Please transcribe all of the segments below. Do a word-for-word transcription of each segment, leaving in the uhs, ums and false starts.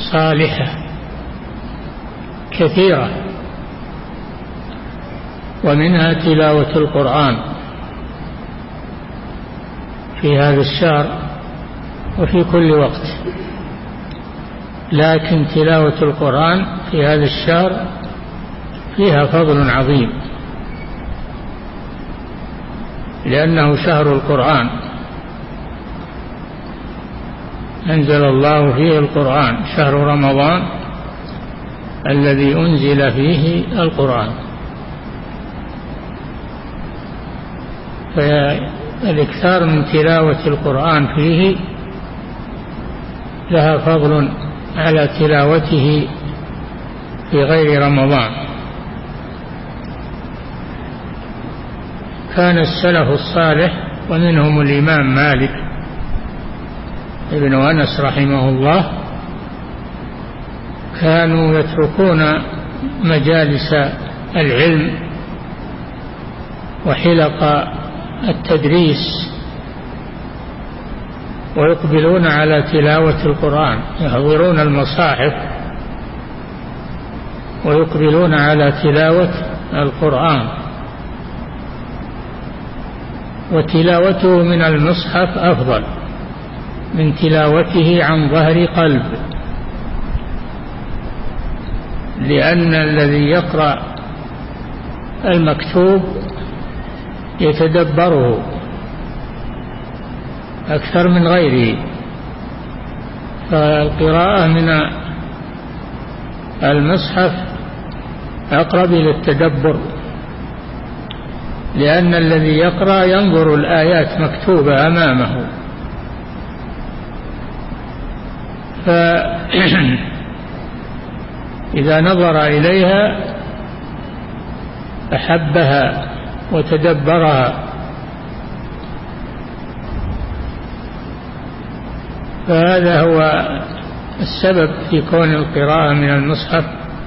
صالحة كثيرة، ومنها تلاوة القرآن في هذا الشهر وفي كل وقت، لكن تلاوة القرآن في هذا الشهر فيها فضل عظيم، لأنه شهر القرآن، أنزل الله فيه القرآن، شهر رمضان الذي أنزل فيه القرآن. فالإكثار من تلاوة القرآن فيه لها فضل على تلاوته في غير رمضان. كان السلف الصالح ومنهم الإمام مالك ابن أنس رحمه الله كانوا يتركون مجالس العلم وحلق التدريس ويقبلون على تلاوة القرآن، يحضرون المصاحف ويقبلون على تلاوة القرآن، وتلاوته من المصحف أفضل من تلاوته عن ظهر قلب، لأن الذي يقرأ المكتوب يتدبره أكثر من غيره، فالقراءة من المصحف أقرب إلى التدبر، لأن الذي يقرأ ينظر الآيات مكتوبة أمامه، فإذا نظر إليها أحبها وتدبرها. فهذا هو السبب في كون القراءة من المصحف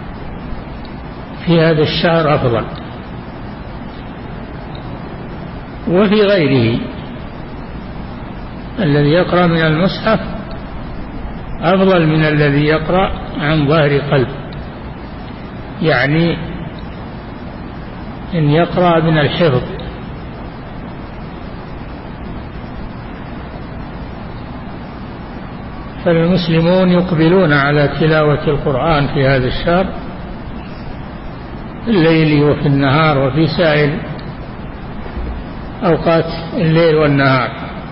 في هذا الشهر أفضل، وفي غيره الذي يقرأ من المصحف أفضل من الذي يقرأ عن ظهر قلب، يعني إن يقرأ من الحفظ. فالمسلمون يقبلون على تلاوة القرآن في هذا الشهر في الليل وفي النهار وفي سائر أوقات الليل والنهار،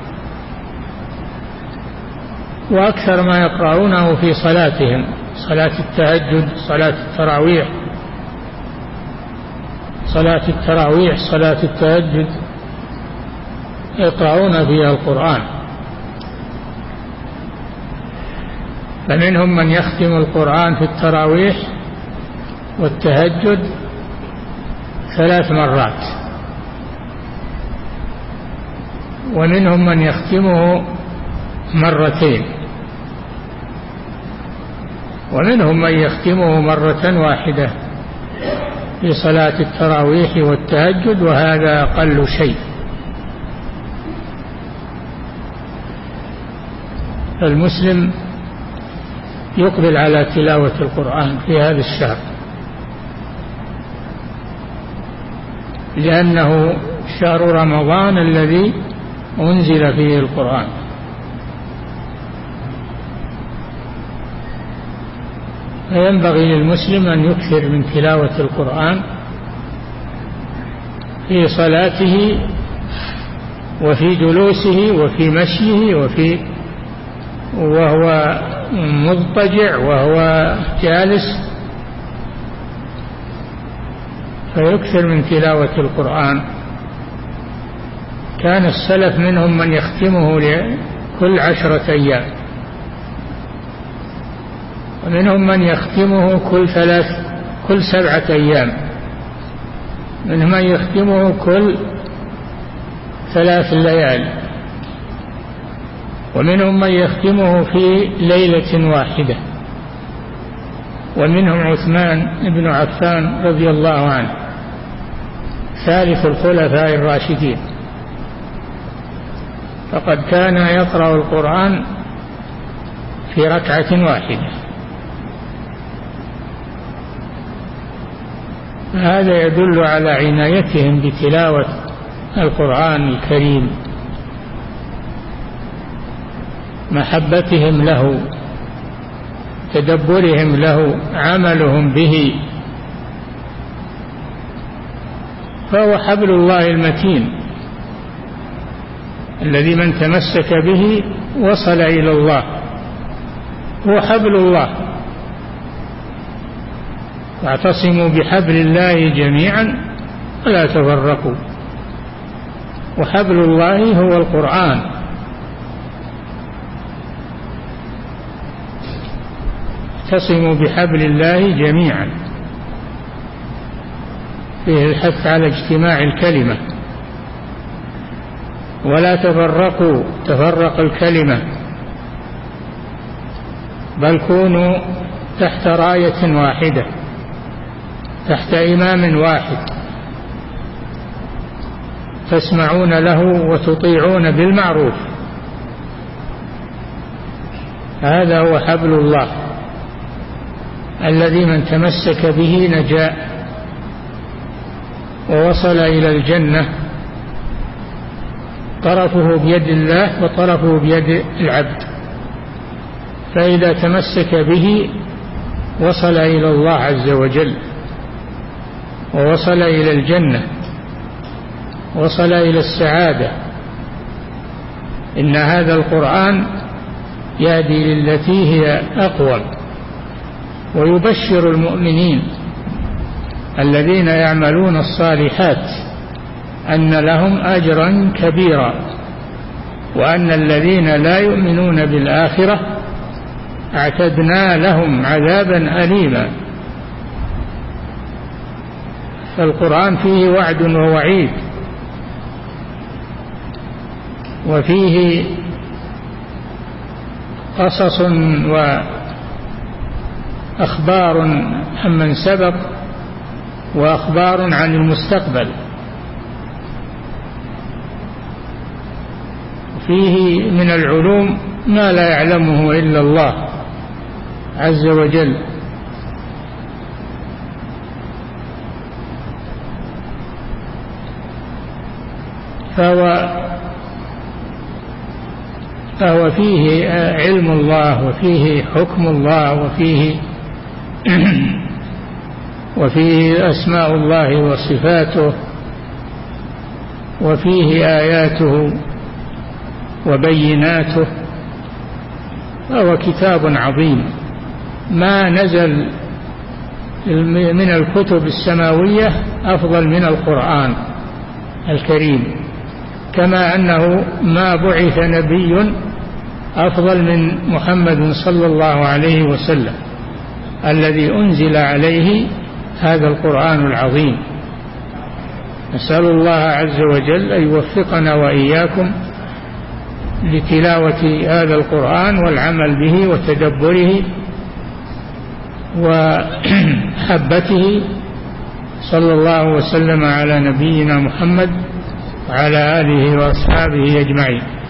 وأكثر ما يقرؤونه في صلاتهم، صلاة التهجد، صلاة التراويح، صلاة التراويح صلاة التهجد يقرؤون فيها القرآن. فمنهم من يختم القرآن في التراويح والتهجد ثلاث مرات، ومنهم من يختمه مرتين، ومنهم من يختمه مرة واحدة في صلاة التراويح والتهجد، وهذا أقل شيء. فالمسلم يقبل على تلاوة القرآن في هذا الشهر، لأنه شهر رمضان الذي أنزل فيه القرآن. فينبغي للمسلم أن يكثر من تلاوة القرآن في صلاته وفي جلوسه وفي مشيه وفي وهو مضطجع وهو جالس، فيكثر من تلاوة القرآن. كان السلف منهم من يختمه لكل عشرة أيام، ومنهم من يختمه كل ثلاث كل سبعة أيام، منهم من يختمه كل ثلاث ليال، ومنهم من يختمه في ليلة واحدة، ومنهم عثمان بن عفان رضي الله عنه ثالث الخلفاء الراشدين، فقد كان يقرأ القرآن في ركعة واحدة هذا يدل على عنايتهم بتلاوة القرآن الكريم، محبتهم له، تدبرهم له، عملهم به، فهو حبل الله المتين الذي من تمسك به وصل إلى الله، هو حبل الله. واعتصموا بحبل الله جميعا ولا تفرقوا، وحبل الله هو القرآن. اعتصموا بحبل الله جميعا، فيه الحث على اجتماع الكلمة، ولا تفرقوا تفرق الكلمة، بل كونوا تحت راية واحدة، تحت إمام واحد، تسمعون له وتطيعون بالمعروف. هذا هو حبل الله الذي من تمسك به نجا ووصل إلى الجنة، طرفه بيد الله وطرفه بيد العبد، فإذا تمسك به وصل إلى الله عز وجل، ووصل إلى الجنة، وصل إلى السعادة. إن هذا القرآن يهدي للتي هي أقوم، ويبشر المؤمنين الذين يعملون الصالحات أن لهم أجرا كبيرا، وأن الذين لا يؤمنون بالآخرة اعتدنا لهم عذابا أليما. فالقرآن فيه وعد ووعيد، وفيه قصص وأخبار عمن سبق، وأخبار عن المستقبل، فيه من العلوم ما لا يعلمه إلا الله عز وجل. فهو, فهو فيه علم الله، وفيه حكم الله، وفيه وفيه أسماء الله وصفاته، وفيه آياته وبيناته. فهو كتاب عظيم، ما نزل من الكتب السماوية أفضل من القرآن الكريم، كما أنه ما بعث نبي أفضل من محمد صلى الله عليه وسلم الذي أنزل عليه هذا القرآن العظيم. نسأل الله عز وجل أن يوفقنا وإياكم لتلاوة هذا القرآن والعمل به وتدبره وحبته، صلى الله وسلم على نبينا محمد وعلى آله وأصحابه أجمعين.